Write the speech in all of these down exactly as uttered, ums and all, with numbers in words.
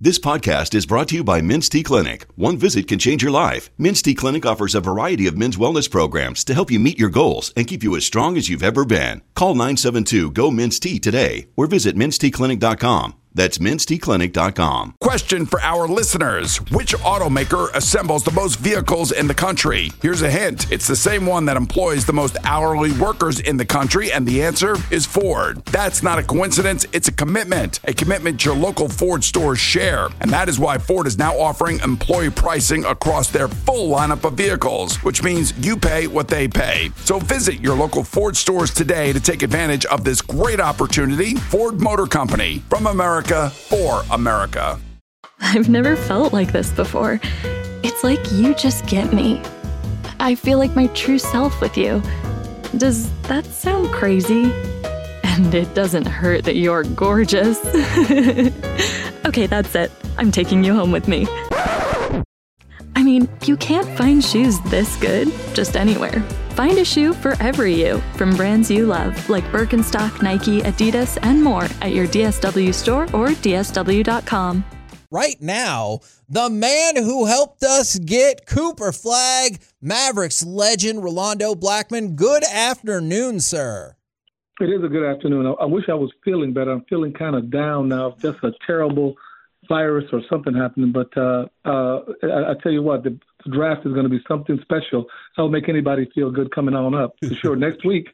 This podcast is brought to you by Men's T Clinic. One visit can change your life. Men's T Clinic offers a variety of men's wellness programs to help you meet your goals and keep you as strong as you've ever been. Call nine seven two, G O, Men's T today or visit mens t clinic dot com. That's mens t clinic dot com. Question for our listeners. Which automaker assembles the most vehicles in the country? Here's a hint. It's the same one that employs the most hourly workers in the country, and the answer is Ford. That's not a coincidence. It's a commitment. A commitment your local Ford stores share. And that is why Ford is now offering employee pricing across their full lineup of vehicles, which means you pay what they pay. So visit your local Ford stores today to take advantage of this great opportunity. Ford Motor Company, from America for America. I've never felt like this before. It's like you just get me. I feel like my true self with you. Does that sound crazy? And it doesn't hurt that you're gorgeous. Okay, that's it. I'm taking you home with me. I mean, you can't find shoes this good just anywhere. Find a shoe for every you from brands you love, like Birkenstock, Nike, Adidas, and more at your D S W store or D S W dot com. Right now, the man who helped us get Cooper Flag, Mavericks legend Rolando Blackman. Good afternoon, sir. It is a good afternoon. I, I wish I was feeling better. I'm feeling kind of down now. Just a terrible virus or something happening. But uh, uh, I, I tell you what, the, the draft is going to be something special. That'll make anybody feel good coming on up for sure next week.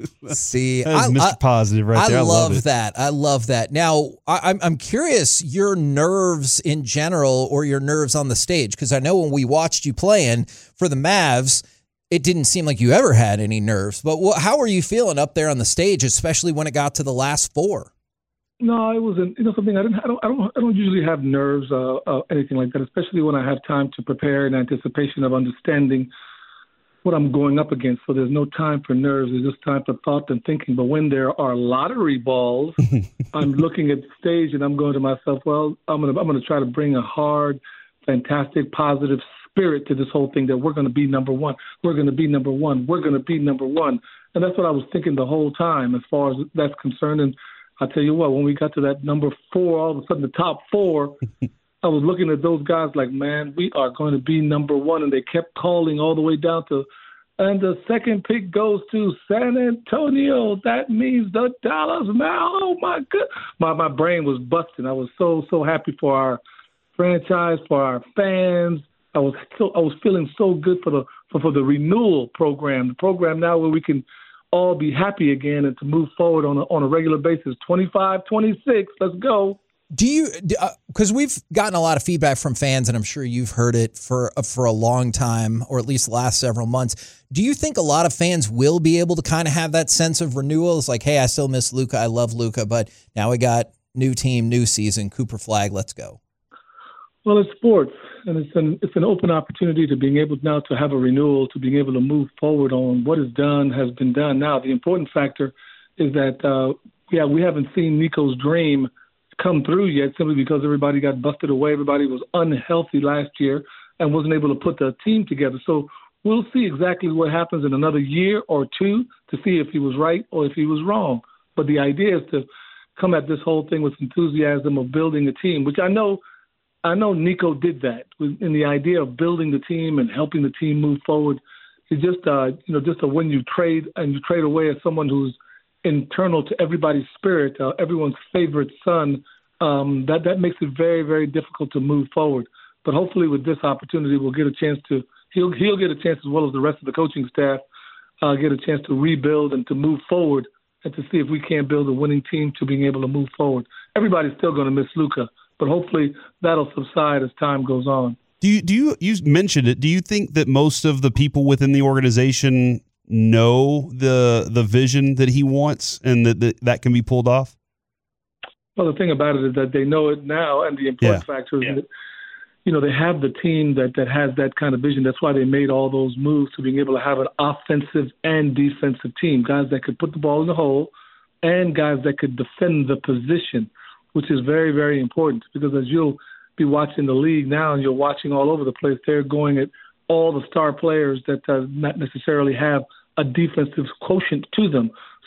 See, that is I, Mister I, Positive right there. I, I love, love that. I love that. Now, I, I'm I'm curious your nerves in general or your nerves on the stage, because I know when we watched you playing for the Mavs, it didn't seem like you ever had any nerves. But what, how are you feeling up there on the stage, especially when it got to the last four? No, it wasn't. You know something. I didn't. I don't. I don't. I don't usually have nerves, uh, uh, anything like that. Especially when I have time to prepare in anticipation of understanding what I'm going up against. So there's no time for nerves. There's just time for thought and thinking. But when there are lottery balls, I'm looking at the stage and I'm going to myself, well, I'm gonna. I'm gonna try to bring a hard, fantastic, positive spirit to this whole thing. That we're gonna be number one. We're gonna be number one. We're gonna be number one. And that's what I was thinking the whole time, as far as that's concerned. And I tell you what, when we got to that number four, all of a sudden the top four, I was looking at those guys like, man, we are going to be number one. And they kept calling all the way down to, and the second pick goes to San Antonio. That means the Dallas Mavericks. Oh, my God. My, my brain was busting. I was so, so happy for our franchise, for our fans. I was so, I was feeling so good for the for, for the renewal program, the program now where we can all be happy again and to move forward on a, on a regular basis. twenty-five twenty-six, let's go. Do you, because uh, we've gotten a lot of feedback from fans, and I'm sure you've heard it for uh, for a long time, or at least the last several months. Do you think a lot of fans will be able to kind of have that sense of renewal? It's like, hey, I still miss Luka, I love Luka, but now we got new team, new season, Cooper Flag, let's go. Well, it's sports, and it's an it's an open opportunity to being able now to have a renewal, to being able to move forward on what is done has been done. Now, the important factor is that, uh, yeah, we haven't seen Nico's dream come through yet, simply because everybody got busted away. Everybody was unhealthy last year and wasn't able to put the team together. So we'll see exactly what happens in another year or two to see if he was right or if he was wrong. But the idea is to come at this whole thing with enthusiasm of building a team, which I know – I know Nico did that in the idea of building the team and helping the team move forward. It's just, uh, you know, just a, when you trade and you trade away as someone who's internal to everybody's spirit, uh, everyone's favorite son, um, that, that makes it very, very difficult to move forward. But hopefully with this opportunity, we'll get a chance to, he'll, he'll get a chance as well as the rest of the coaching staff, uh, get a chance to rebuild and to move forward and to see if we can build a winning team to being able to move forward. Everybody's still going to miss Luka, but hopefully that'll subside as time goes on. Do you, do you, you mentioned it, do you think that most of the people within the organization know the the vision that he wants and that that, that can be pulled off? Well, the thing about it is that they know it now, and the important yeah. factor is yeah. that, you know, they have the team that, that has that kind of vision. That's why they made all those moves to being able to have an offensive and defensive team, guys that could put the ball in the hole and guys that could defend the position, which is very, very important, because as you'll be watching the league now and you're watching all over the place, they're going at all the star players that uh, not necessarily have a defensive quotient to them.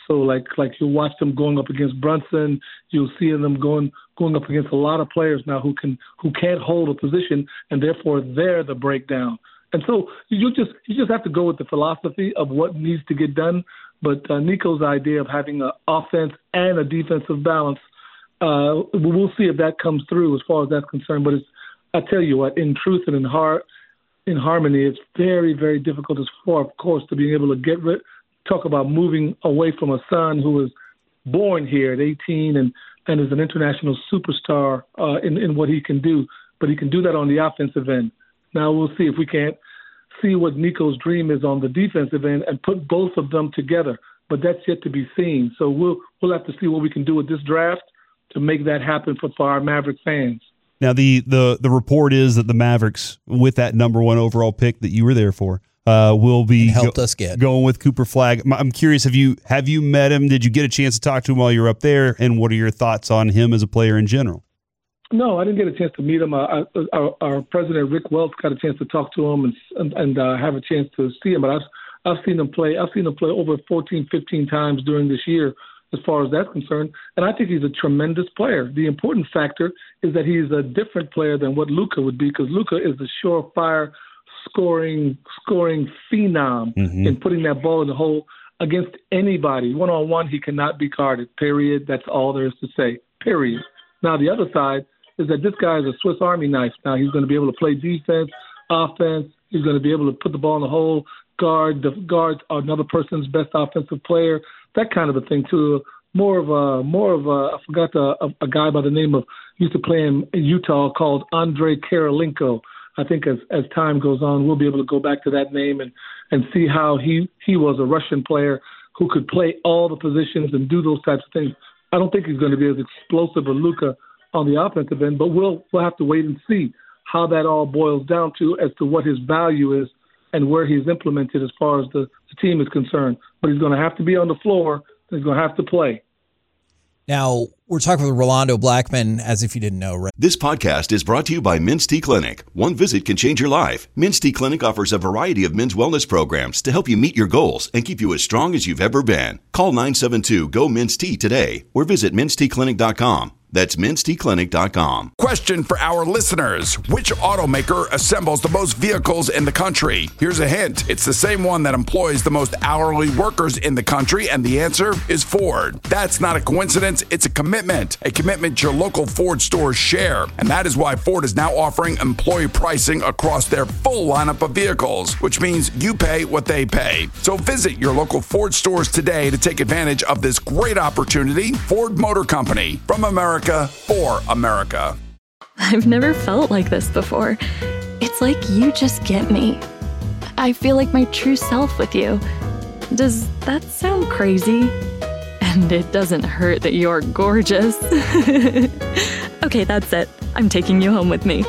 So like like you watch them going up against Brunson, you'll see them going going up against a lot of players now who can who can't hold a position, and therefore they're the breakdown. And so you just you just have to go with the philosophy of what needs to get done. But uh, Nico's idea of having an offense and a defensive balance, uh, we'll see if that comes through as far as that's concerned. But it's, I tell you what, in truth and in heart, in harmony, it's very, very difficult as far, of course, to being able to get rid, talk about moving away from a son who was born here at eighteen and, and is an international superstar uh, in, in what he can do. But he can do that on the offensive end. Now we'll see if we can't see what Nico's dream is on the defensive end and put both of them together. But that's yet to be seen. So we'll we'll have to see what we can do with this draft to make that happen for, for our Maverick fans. Now, the, the, the report is that the Mavericks, with that number one overall pick that you were there for, uh, will be helped go, us get. going with Cooper Flagg. I'm curious, have you have you met him? Did you get a chance to talk to him while you were up there? And what are your thoughts on him as a player in general? No, I didn't get a chance to meet him. Uh, our, our president, Rick Welts, got a chance to talk to him and and, and uh, have a chance to see him. But I've I've seen him play. I've seen him play over fourteen, fifteen times during this year, as far as that's concerned. And I think he's a tremendous player. The important factor is that he's a different player than what Luka would be, because Luka is a surefire scoring scoring phenom mm-hmm. in putting that ball in the hole against anybody. One-on-one, he cannot be guarded, period. That's all there is to say, period. Now, the other side is that this guy is a Swiss Army knife. Now, he's going to be able to play defense, offense. He's going to be able to put the ball in the hole, guard, the guards another person's best offensive player, that kind of a thing, too. More of a, more of a, I forgot the, a, a guy by the name of, used to play in Utah called Andre Karolinko. I think as, as time goes on, we'll be able to go back to that name and, and see how he, he was a Russian player who could play all the positions and do those types of things. I don't think he's going to be as explosive as Luka on the offensive end, but we'll we'll have to wait and see how that all boils down to as to what his value is and where he's implemented as far as the, the team is concerned. But he's going to have to be on the floor. He's going to have to play. Now, we're talking with Rolando Blackman, as if you didn't know, right? This podcast is brought to you by Men's T Clinic. One visit can change your life. Men's T Clinic offers a variety of men's wellness programs to help you meet your goals and keep you as strong as you've ever been. Call nine seven two, G O, M E N S T today or visit mens t clinic dot com. That's mens t clinic dot com. Question for our listeners. Which automaker assembles the most vehicles in the country? Here's a hint. It's the same one that employs the most hourly workers in the country, and the answer is Ford. That's not a coincidence. It's a commitment. A commitment your local Ford stores share. And that is why Ford is now offering employee pricing across their full lineup of vehicles, which means you pay what they pay. So visit your local Ford stores today to take advantage of this great opportunity. Ford Motor Company, from America for America. I've never felt like this before. It's like you just get me. I feel like my true self with you. Does that sound crazy? And it doesn't hurt that you're gorgeous. Okay, that's it. I'm taking you home with me.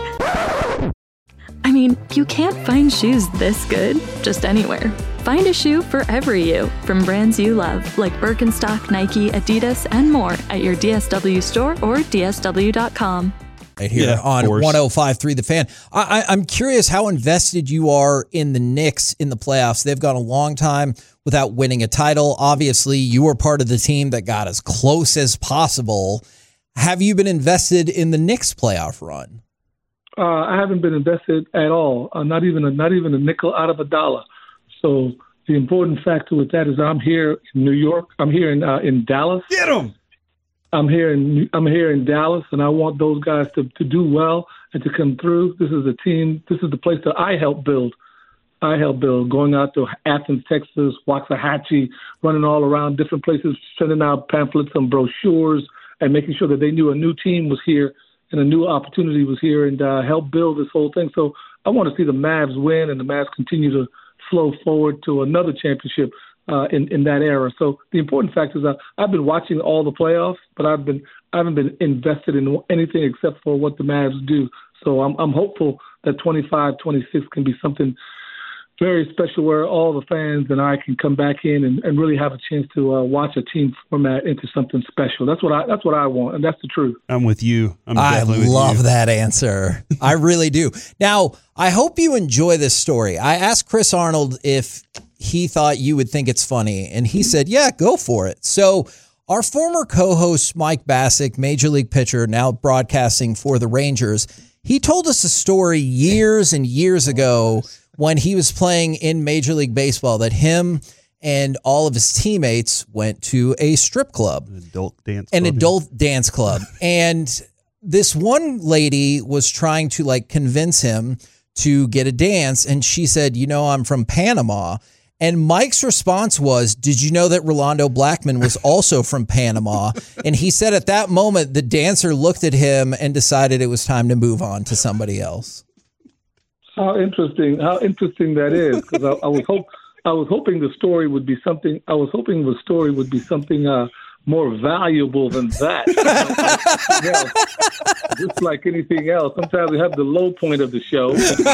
I mean, you can't find shoes this good just anywhere. Find a shoe for every you, from brands you love, like Birkenstock, Nike, Adidas, and more at your D S W store or D S W dot com. Right here Yeah, on course. one oh five point three The Fan. I, I, I'm curious how invested you are in the Knicks in the playoffs. They've gone a long time without winning a title. Obviously, you were part of the team that got as close as possible. Have you been invested in the Knicks playoff run? Uh, I haven't been invested at all, uh, not even a, not even a nickel out of a dollar. So the important factor with that is I'm here in New York. I'm here in uh, in Dallas. Get him! I'm here in I'm here in Dallas, and I want those guys to, to do well and to come through. This is a team. This is the place that I helped build. I helped build. Going out to Athens, Texas, Waxahachie, running all around different places, sending out pamphlets and brochures, and making sure that they knew a new team was here and a new opportunity was here, and uh, help build this whole thing. So I want to see the Mavs win and the Mavs continue to flow forward to another championship uh, in in that era. So the important fact is that I've been watching all the playoffs, but I've been I haven't been invested in anything except for what the Mavs do. So I'm I'm hopeful that twenty-five twenty-six can be something very special where all the fans and I can come back in and, and really have a chance to uh, watch a team format into something special. That's what I that's what I want, and that's the truth. I'm with you. I'm I definitely with love you. that answer. I really do. Now, I hope you enjoy this story. I asked Chris Arnold if he thought you would think it's funny. And he said, yeah, go for it. So our former co-host, Mike Bassick, Major League pitcher, now broadcasting for the Rangers, he told us a story years and years ago when he was playing in Major League Baseball that him and all of his teammates went to a strip club. An adult dance An club. adult yeah. dance club. And this one lady was trying to like convince him to get a dance. And she said, you know, I'm from Panama. And Mike's response was, did you know that Rolando Blackman was also from Panama? And he said at that moment, the dancer looked at him and decided it was time to move on to somebody else. How interesting! How interesting that is, because I, I was hope I was hoping the story would be something. I was hoping the story would be something uh, more valuable than that. Just like anything else, sometimes we have the low point of the show,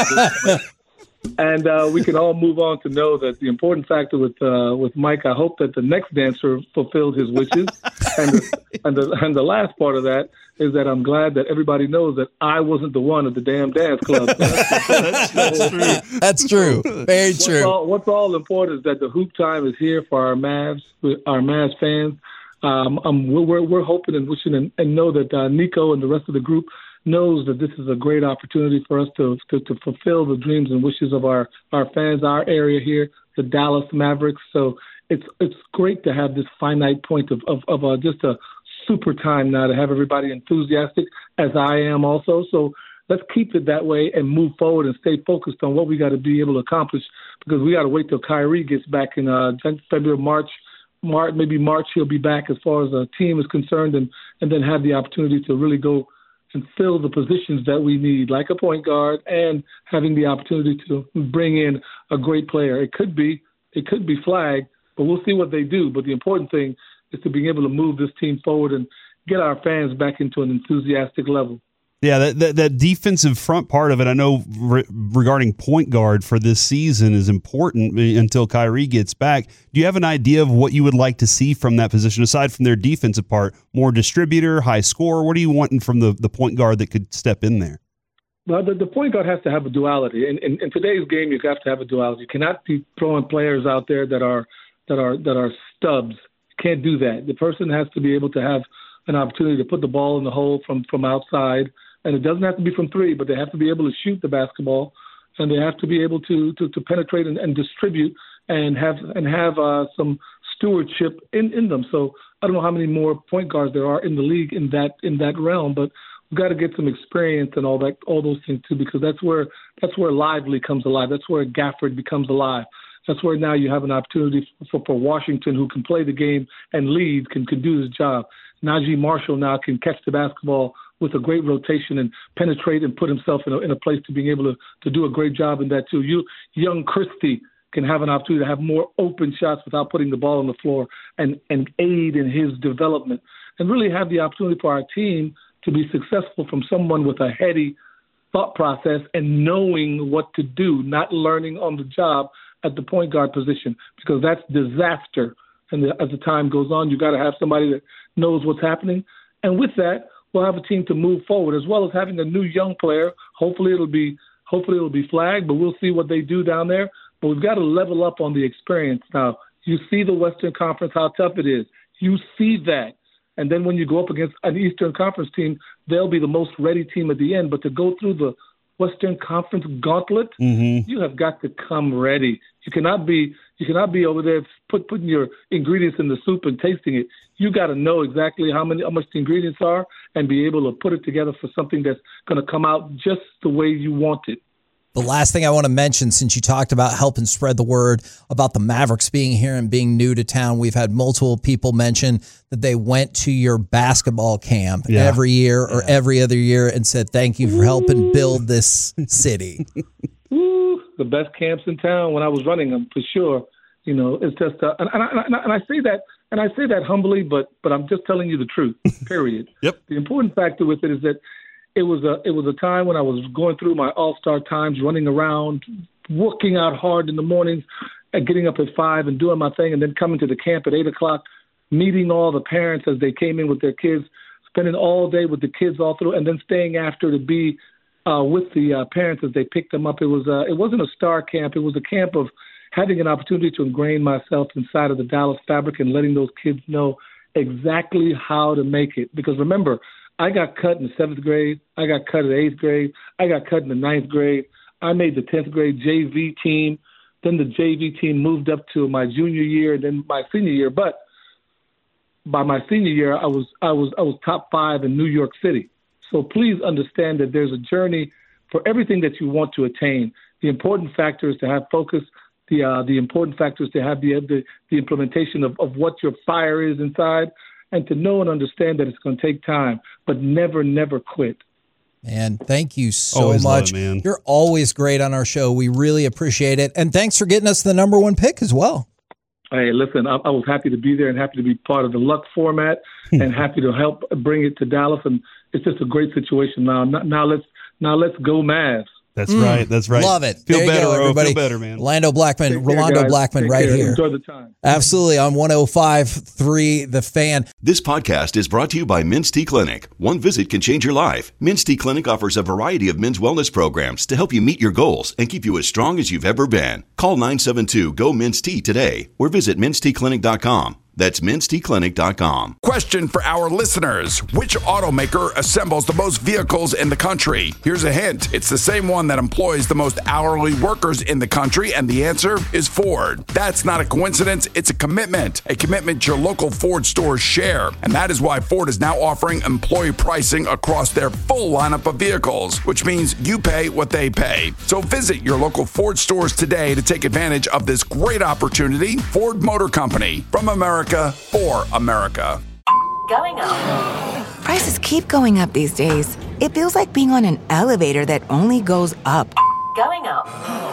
and uh, we can all move on to know that the important factor with uh, with Mike. I hope that the next dancer fulfilled his wishes, and the, and the and the last part of that is that I'm glad that everybody knows that I wasn't the one at the damn dance club. that's, that's true. That's true. Very what's true. All, what's all important is that the hoop time is here for our Mavs, our Mavs fans. Um, um, we're we're hoping and wishing and, and know that uh, Nico and the rest of the group knows that this is a great opportunity for us to, to to fulfill the dreams and wishes of our our fans, our area here, the Dallas Mavericks. So it's it's great to have this finite point of of, of uh, just a super time now to have everybody enthusiastic, as I am also. So let's keep it that way and move forward and stay focused on what we got to be able to accomplish, because we got to wait till Kyrie gets back in uh, February, March, March, maybe March. He'll be back as far as the team is concerned, and, and then have the opportunity to really go and fill the positions that we need, like a point guard, and having the opportunity to bring in a great player. It could be, it could be Flag, but we'll see what they do. But the important thing is to be able to move this team forward and get our fans back into an enthusiastic level. Yeah, that, that, that defensive front part of it, I know re- regarding point guard for this season is important until Kyrie gets back. Do you have an idea of what you would like to see from that position, aside from their defensive part? More distributor, high scorer? What are you wanting from the, the point guard that could step in there? Well, the, the point guard has to have a duality. In, in, in today's game, you have to have a duality. You cannot be throwing players out there that are that are that are stubs. Can't do that. The person has to be able to have an opportunity to put the ball in the hole from, from outside, and it doesn't have to be from three, but they have to be able to shoot the basketball, and they have to be able to to, to penetrate and, and distribute and have and have uh, some stewardship in, in them. So I don't know how many more point guards there are in the league in that in that realm, but we've got to get some experience and all that all those things too, because that's where that's where Lively comes alive. That's where Gafford becomes alive. That's where now you have an opportunity for, for Washington, who can play the game and lead, can, can do his job. Najee Marshall now can catch the basketball with a great rotation and penetrate and put himself in a, in a place to being able to, to do a great job in that too. You, young Christie can have an opportunity to have more open shots without putting the ball on the floor and, and aid in his development, and really have the opportunity for our team to be successful from someone with a heady thought process and knowing what to do, not learning on the job at the point guard position, because that's disaster. And the, as the time goes on, you got to have somebody that knows what's happening. And with that, we'll have a team to move forward, as well as having a new young player. Hopefully it'll be hopefully it'll be Flag, but we'll see what they do down there. But we've got to level up on the experience. Now, you see the Western Conference, how tough it is. You see that. And then when you go up against an Eastern Conference team, they'll be the most ready team at the end. But to go through the Western Conference gauntlet, mm-hmm. you have got to come ready. You cannot be you cannot be over there put, putting your ingredients in the soup and tasting it. You got to know exactly how many how much the ingredients are and be able to put it together for something that's going to come out just the way you want it. The last thing I want to mention, since you talked about helping spread the word about the Mavericks being here and being new to town, we've had multiple people mention that they went to your basketball camp yeah. every year or yeah. every other year and said, thank you for helping build this city. Woo, the best camps in town when I was running them, for sure. You know, it's just, uh, and, and, I, and I say that, and I say that humbly, but but I'm just telling you the truth, period. Yep. The important factor with it is that It was a it was a time when I was going through my all-star times, running around, working out hard in the mornings, and getting up at five and doing my thing, and then coming to the camp at eight o'clock, meeting all the parents as they came in with their kids, spending all day with the kids all through, and then staying after to be uh, with the uh, parents as they picked them up. It was uh, it wasn't a star camp. It was a camp of having an opportunity to ingrain myself inside of the Dallas fabric and letting those kids know exactly how to make it. Because remember, I got cut in the seventh grade. I got cut in the eighth grade. I got cut in the ninth grade. I made the tenth grade J V team. Then the J V team moved up to my junior year, and then my senior year. But by my senior year, I was I was I was top five in New York City. So please understand that there's a journey for everything that you want to attain. The important factor is to have focus. The uh, the important factor is to have the the, the implementation of, of what your fire is inside, and to know and understand that it's going to take time, but never, never quit. Man, thank you so Always love much. it, man. You're always great on our show. We really appreciate it. And thanks for getting us the number one pick as well. Hey, listen, I, I was happy to be there and happy to be part of the Luck format and happy to help bring it to Dallas. And it's just a great situation now. Now let's now let's go Mavs. That's mm, right. That's right. Love it. Feel there better, you go, Ro. everybody. Feel better, man. Rolando Blackman, Take care, Rolando guys. Blackman Take right care. here. Enjoy the time. Absolutely. On one oh five point three The Fan. This podcast is brought to you by Men's T Clinic. One visit can change your life. Men's T Clinic offers a variety of men's wellness programs to help you meet your goals and keep you as strong as you've ever been. Call nine seven two, G O, Men's T today or visit mens t clinic dot com. That's mens t clinic dot com. Question for our listeners. Which automaker assembles the most vehicles in the country? Here's a hint. It's the same one that employs the most hourly workers in the country, and the answer is Ford. That's not a coincidence. It's a commitment. A commitment your local Ford stores share. And that is why Ford is now offering employee pricing across their full lineup of vehicles, which means you pay what they pay. So visit your local Ford stores today to take advantage of this great opportunity. Ford Motor Company, from America for America. Going up. Prices keep going up these days. It feels like being on an elevator that only goes up. Going up.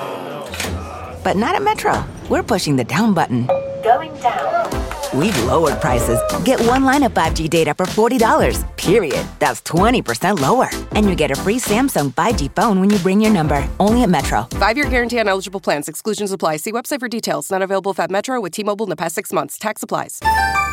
But not at Metro. We're pushing the down button. Going down. We've lowered prices. Get one line of five G data for forty dollars, period. That's twenty percent lower. And you get a free Samsung five G phone when you bring your number. Only at Metro. Five-year guarantee on eligible plans. Exclusions apply. See website for details. Not available at Metro with T-Mobile in the past six months. Tax applies.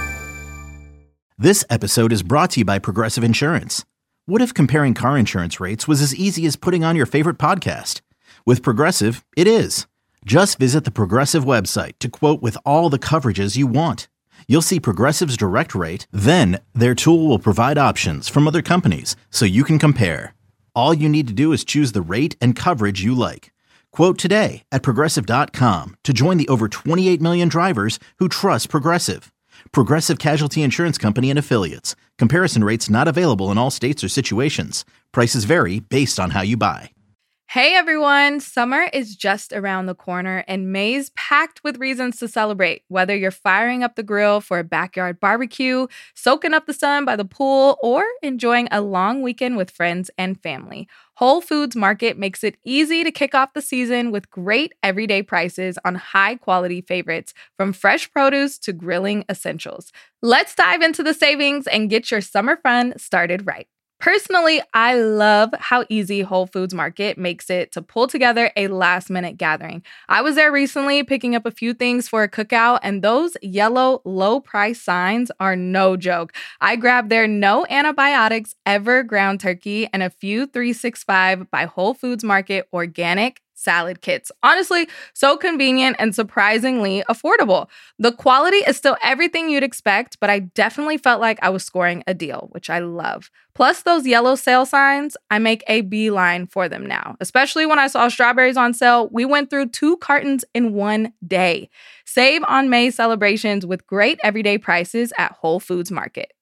This episode is brought to you by Progressive Insurance. What if comparing car insurance rates was as easy as putting on your favorite podcast? With Progressive, it is. Just visit the Progressive website to quote with all the coverages you want. You'll see Progressive's direct rate, then their tool will provide options from other companies so you can compare. All you need to do is choose the rate and coverage you like. Quote today at progressive dot com to join the over twenty-eight million drivers who trust Progressive. Progressive Casualty Insurance Company and Affiliates. Comparison rates not available in all states or situations. Prices vary based on how you buy. Hey everyone, summer is just around the corner and May's packed with reasons to celebrate. Whether you're firing up the grill for a backyard barbecue, soaking up the sun by the pool, or enjoying a long weekend with friends and family, Whole Foods Market makes it easy to kick off the season with great everyday prices on high-quality favorites, from fresh produce to grilling essentials. Let's dive into the savings and get your summer fun started right. Personally, I love how easy Whole Foods Market makes it to pull together a last-minute gathering. I was there recently picking up a few things for a cookout, and those yellow low-price signs are no joke. I grabbed their no antibiotics ever ground turkey and a few three sixty-five by Whole Foods Market organic salad kits. Honestly, so convenient and surprisingly affordable. The quality is still everything you'd expect, but I definitely felt like I was scoring a deal, which I love. Plus those yellow sale signs, I make a beeline for them now. Especially when I saw strawberries on sale, we went through two cartons in one day. Save on May celebrations with great everyday prices at Whole Foods Market.